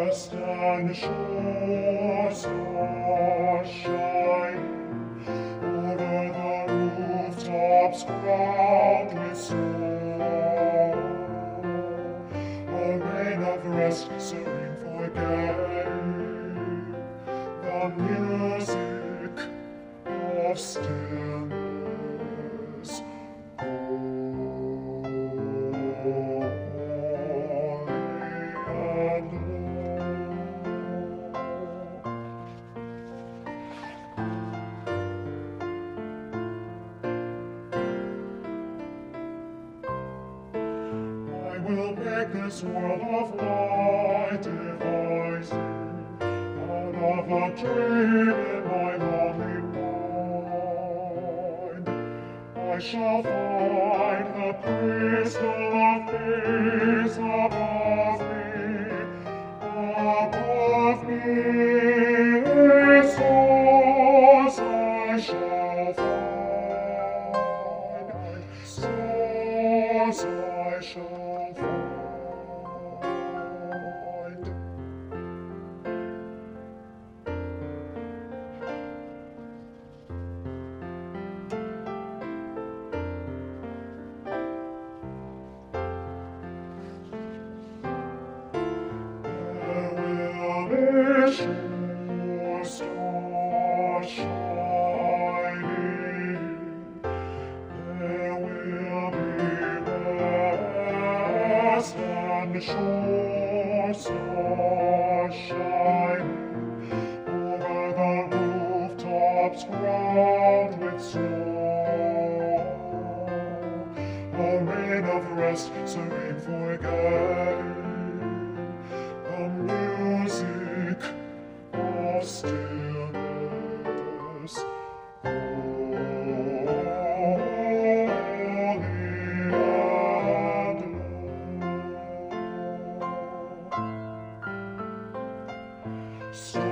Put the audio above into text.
Rest and shores are shining over the rooftops crowned with snow. A rain of rest, serene, forgetting the music of stillness. I will make this world of light devising out of a dream in my lonely mind. I shall find the crystal of peace above me, stars I shall find, stars I shall find. Sure stars shining, there will be rest and shores are shining over the rooftops crowned with snow. A rain of rest, serene, forgetting the music of stillness, holy and low.